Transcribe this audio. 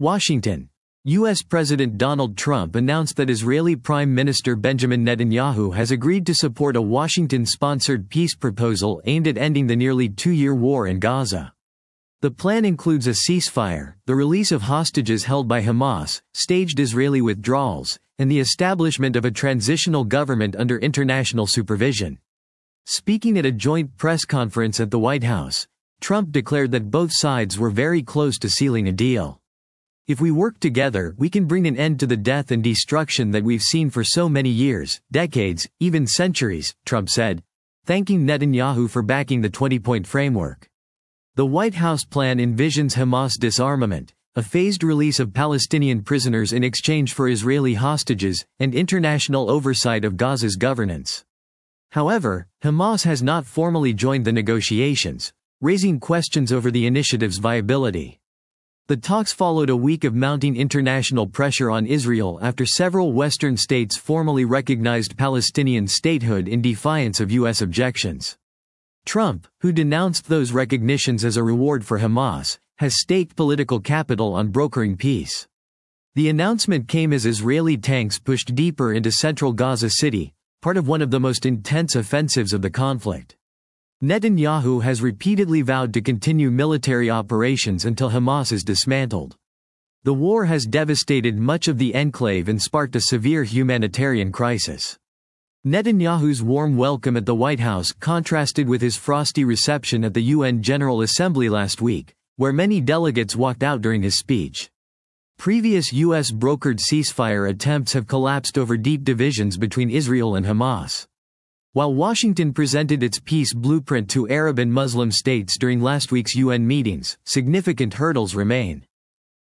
Washington. U.S. President Donald Trump announced that Israeli Prime Minister Benjamin Netanyahu has agreed to support a Washington-sponsored peace proposal aimed at ending the nearly two-year war in Gaza. The plan includes a ceasefire, the release of hostages held by Hamas, staged Israeli withdrawals, and the establishment of a transitional government under international supervision. Speaking at a joint press conference at the White House, Trump declared that both sides were very close to sealing a deal. "If we work together, we can bring an end to the death and destruction that we've seen for so many years, decades, even centuries," Trump said, thanking Netanyahu for backing the 20-point framework. The White House plan envisions Hamas disarmament, a phased release of Palestinian prisoners in exchange for Israeli hostages, and international oversight of Gaza's governance. However, Hamas has not formally joined the negotiations, raising questions over the initiative's viability. The talks followed a week of mounting international pressure on Israel after several Western states formally recognized Palestinian statehood in defiance of U.S. objections. Trump, who denounced those recognitions as a reward for Hamas, has staked political capital on brokering peace. The announcement came as Israeli tanks pushed deeper into central Gaza City, part of one of the most intense offensives of the conflict. Netanyahu has repeatedly vowed to continue military operations until Hamas is dismantled. The war has devastated much of the enclave and sparked a severe humanitarian crisis. Netanyahu's warm welcome at the White House contrasted with his frosty reception at the UN General Assembly last week, where many delegates walked out during his speech. Previous U.S.-brokered ceasefire attempts have collapsed over deep divisions between Israel and Hamas. While Washington presented its peace blueprint to Arab and Muslim states during last week's UN meetings, significant hurdles remain.